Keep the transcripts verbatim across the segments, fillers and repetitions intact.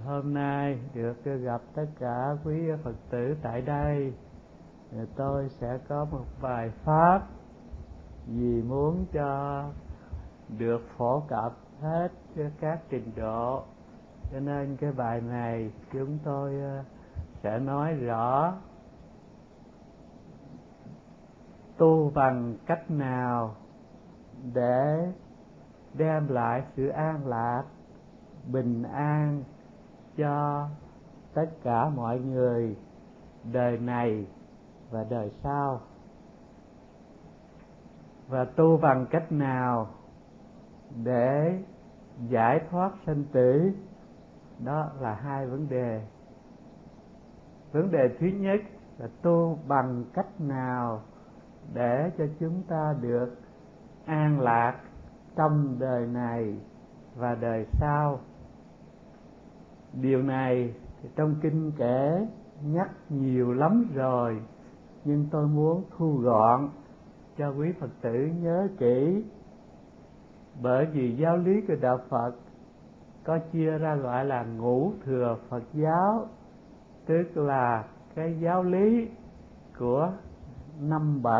hôm nay được gặp tất cả quý Phật tử tại đây, tôi sẽ có một bài pháp vì muốn cho được phổ cập hết các trình độ, cho nên cái bài này chúng tôi sẽ nói rõ tu bằng cách nào để đem lại sự an lạc, bình an cho tất cả mọi người đời này và đời sau. Và tu bằng cách nào để giải thoát sanh tử, đó là hai vấn đề. Vấn đề thứ nhất là tu bằng cách nào để cho chúng ta được an lạc trong đời này và đời sau. Điều này thì trong kinh kể nhắc nhiều lắm rồi, nhưng tôi muốn thu gọn cho quý Phật tử nhớ kỹ. Bởi vì giáo lý của Đạo Phật có chia ra gọi là ngũ thừa Phật giáo, tức là cái giáo lý của năm bậc.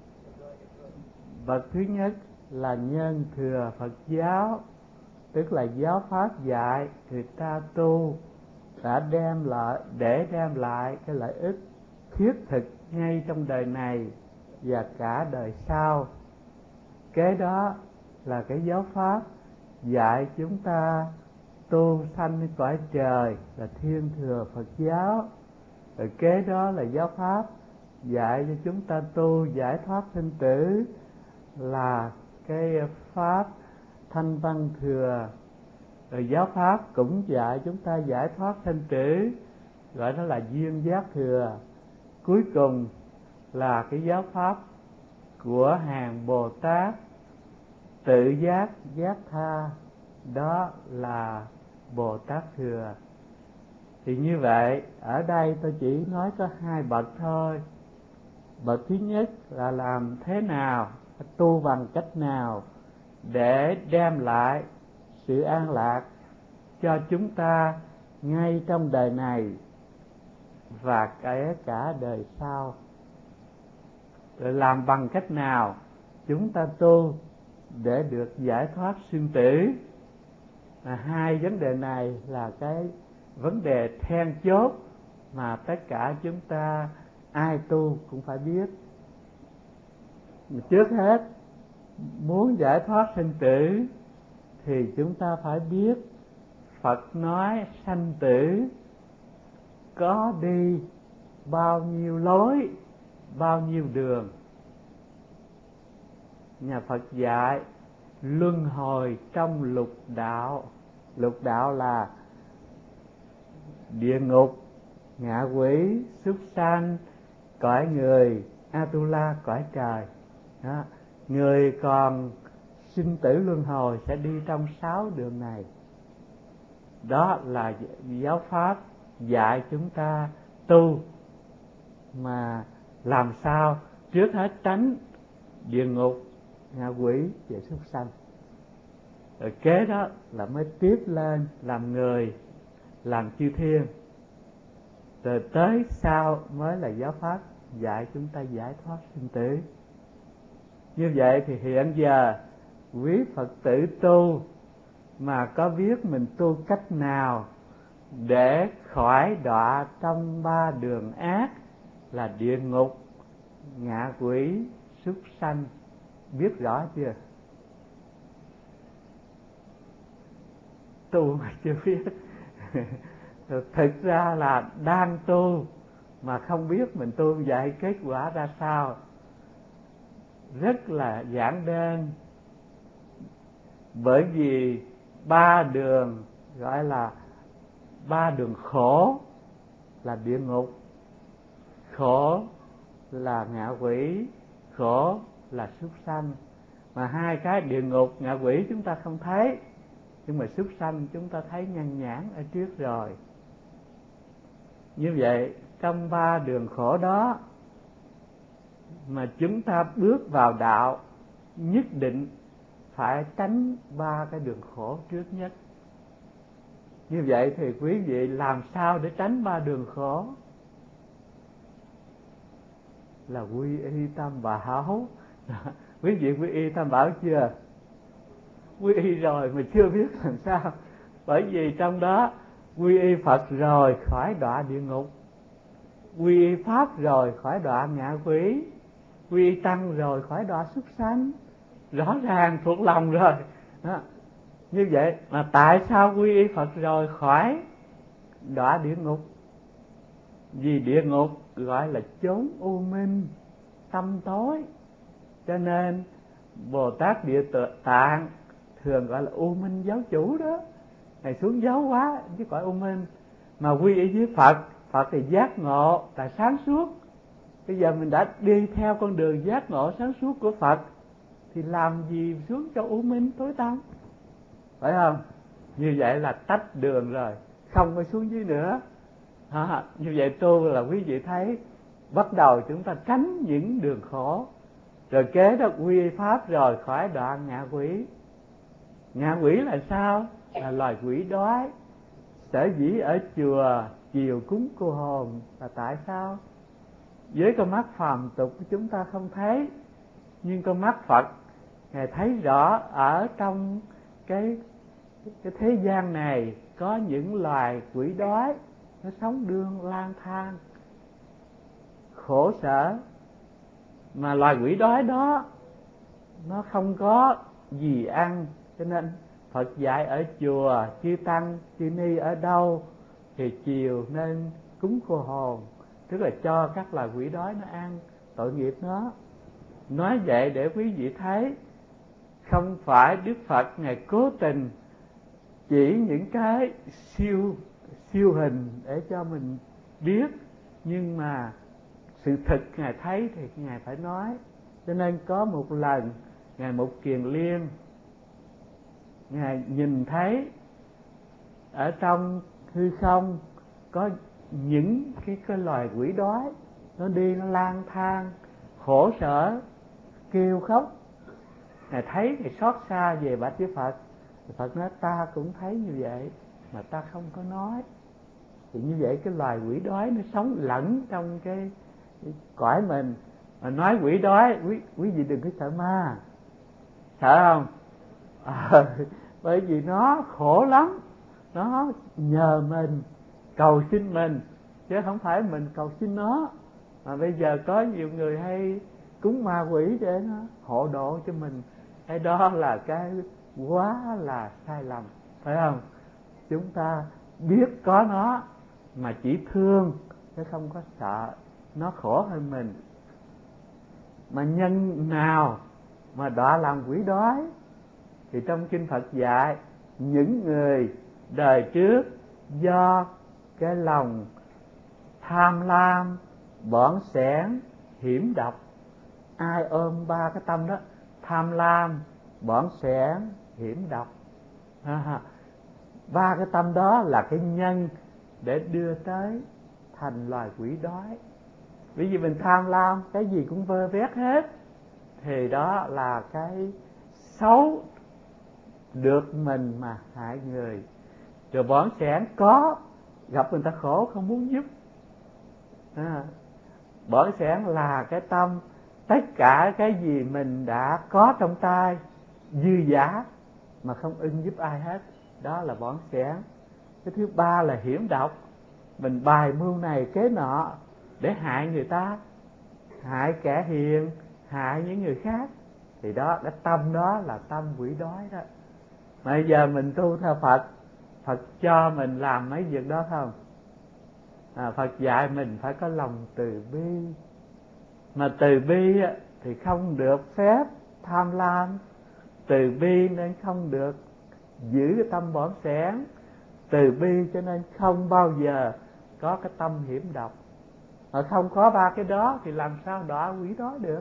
Bậc thứ nhất là nhân thừa Phật giáo, tức là giáo pháp dạy người ta tu đã đem lại để đem lại cái lợi ích thiết thực ngay trong đời này và cả đời sau. Kế đó là cái giáo pháp dạy chúng ta tu sanh cõi trời là thiên thừa Phật giáo. Rồi kế đó là giáo pháp dạy cho chúng ta tu giải thoát sinh tử là cái pháp thanh văn thừa. Rồi giáo pháp cũng dạy chúng ta giải thoát sanh tử, gọi nó là duyên giác thừa. Cuối cùng là cái giáo pháp của hàng Bồ Tát tự giác giác tha, đó là Bồ Tát thừa. Thì như vậy ở đây tôi chỉ nói có hai bậc thôi. Bậc thứ nhất là làm thế nào, tu bằng cách nào để đem lại sự an lạc cho chúng ta ngay trong đời này và kể cả đời sau. Rồi làm bằng cách nào chúng ta tu để được giải thoát sinh tử. À, hai vấn đề này là cái vấn đề then chốt mà tất cả chúng ta ai tu cũng phải biết. Trước hết, muốn giải thoát sinh tử thì chúng ta phải biết Phật nói sanh tử có đi bao nhiêu lối, bao nhiêu đường. Nhà Phật dạy luân hồi trong lục đạo. Lục đạo là địa ngục, ngạ quỷ, súc sanh, cõi người, Atula, cõi trời. Đó. Người còn sinh tử luân hồi sẽ đi trong sáu đường này. Đó là giáo pháp dạy chúng ta tu mà làm sao trước hết tránh địa ngục, ngạ quỷ và súc sanh. Rồi kế đó là mới tiếp lên làm người, làm chư thiên. Rồi tới sau mới là giáo pháp dạy chúng ta giải thoát sinh tử. Như vậy thì hiện giờ quý Phật tử tu mà có biết mình tu cách nào để khỏi đọa trong ba đường ác là địa ngục, ngạ quỷ, súc sanh, biết rõ chưa? Tu mà chưa biết. Thực ra là đang tu mà không biết mình tu vậy kết quả ra sao. Rất là giản đơn. Bởi vì ba đường gọi là ba đường khổ là địa ngục, khổ là ngạ quỷ, khổ là súc sanh. Mà hai cái địa ngục, ngạ quỷ chúng ta không thấy, nhưng mà súc sanh chúng ta thấy nhan nhản ở trước rồi. Như vậy trong ba đường khổ đó mà chúng ta bước vào đạo, nhất định phải tránh ba cái đường khổ trước nhất. Như vậy thì quý vị làm sao để tránh ba đường khổ? Là quy y tam bảo. Quý vị quy y tam bảo chưa? Quy y rồi mà chưa biết làm sao. Bởi vì trong đó quy y Phật rồi khỏi đọa địa ngục, quy y Pháp rồi khỏi đọa ngạ quỷ, quy y Tăng rồi khỏi đọa súc sanh. Rõ ràng thuộc lòng rồi đó. Như vậy mà tại sao quy y Phật rồi khỏi đọa địa ngục? Vì địa ngục gọi là chốn u minh tâm tối, cho nên Bồ Tát Địa Tạng thường gọi là u minh giáo chủ đó. Ngài xuống giáo hóa chứ gọi u minh. Mà quy y với Phật, Phật thì giác ngộ là sáng suốt. Bây giờ mình đã đi theo con đường giác ngộ sáng suốt của Phật thì làm gì xuống cho u minh tối tăm, phải không? Như vậy là tách đường rồi, không có xuống dưới nữa. À, như vậy tu là quý vị thấy bắt đầu chúng ta tránh những đường khổ. Rồi kế đó quy y Pháp rồi khỏi đọa ngạ quỷ. Ngạ quỷ là sao? Là loài quỷ đói. Sở dĩ ở chùa chiều cúng cô hồn là tại sao? Với con mắt phàm tục của chúng ta không thấy, nhưng con mắt Phật Ngài thấy rõ ở trong cái cái thế gian này có những loài quỷ đói, nó sống đương lang thang khổ sở. Mà loài quỷ đói đó nó không có gì ăn, cho nên Phật dạy ở chùa chư tăng chư ni ở đâu thì chiều nên cúng cô hồn, tức là cho các loài quỷ đói nó ăn, tội nghiệp nó. Nói vậy để quý vị thấy không phải Đức Phật Ngài cố tình chỉ những cái siêu siêu hình để cho mình biết, nhưng mà sự thực Ngài thấy thì Ngài phải nói. Cho nên có một lần Ngài Mục Kiền Liên Ngài nhìn thấy ở trong hư không có những cái, cái loài quỷ đói, nó đi nó lang thang khổ sở kêu khóc. Ngài thấy thì xót xa về bạch với Phật. Phật nói ta cũng thấy như vậy mà ta không có nói. Thì như vậy cái loài quỷ đói nó sống lẫn trong cái, cái cõi mình. Mà nói quỷ đói, quý, quý vị đừng có sợ ma, sợ không? À, bởi vì nó khổ lắm, nó nhờ mình cầu xin mình chứ không phải mình cầu xin nó. Mà bây giờ có nhiều người hay cúng ma quỷ để nó hộ độ cho mình, cái đó là cái quá là sai lầm, phải không? Chúng ta biết có nó mà chỉ thương chứ không có sợ nó khổ hơn mình. Mà nhân nào mà đọa làm quỷ đói thì trong kinh Phật dạy những người đời trước do cái lòng tham lam, bỏng sẻn, hiểm độc. Ai ôm ba cái tâm đó, tham lam, bỏng sẻn, hiểm độc, à, ba cái tâm đó là cái nhân để đưa tới thành loài quỷ đói. Bởi vì mình tham lam cái gì cũng vơ vét hết thì đó là cái xấu được mình mà hại người. Rồi bỏng sẻn có gặp người ta khổ không muốn giúp. À, bỏng sẻn là cái tâm tất cả cái gì mình đã có trong tay dư dả mà không ưng giúp ai hết, đó là bỏng sẻn. Cái thứ ba là hiểm độc, mình bài mưu này kế nọ để hại người ta, hại kẻ hiền, hại những người khác, thì đó, cái tâm đó là tâm quỷ đói đó. Mà bây giờ mình tu theo Phật, Phật cho mình làm mấy việc đó không? À, Phật dạy mình phải có lòng từ bi. Mà từ bi thì không được phép tham lam, từ bi nên không được giữ cái tâm bỏng sẻn, từ bi cho nên không bao giờ có cái tâm hiểm độc. Mà không có ba cái đó thì làm sao đọa quỷ đói được.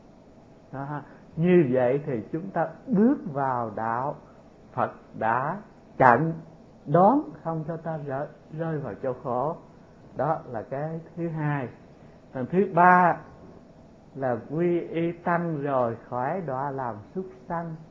À, như vậy thì chúng ta bước vào đạo, Phật đã chặn đón không cho ta rơi, rơi vào chỗ khổ. Đó là cái thứ hai. Còn thứ ba là quy y tăng rồi khỏi đọa làm súc sanh.